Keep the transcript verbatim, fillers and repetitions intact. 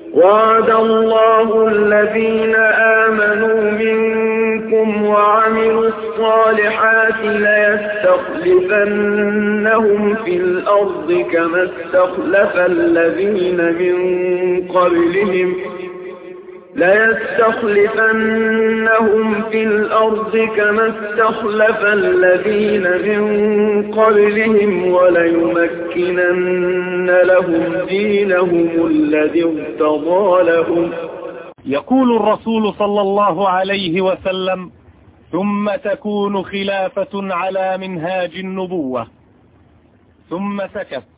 وعد الله الذين آمنوا منكم وعملوا الصالحات ليستخلفنهم في الأرض كما استخلف الذين من قبلهم ليستخلفنهم في الأرض كما استخلف الذين من قبلهم وليمكنن لهم دينهم الذي ارتضى لهم. يقول الرسول صلى الله عليه وسلم: ثم تكون خلافة على منهاج النبوة. ثم سكت.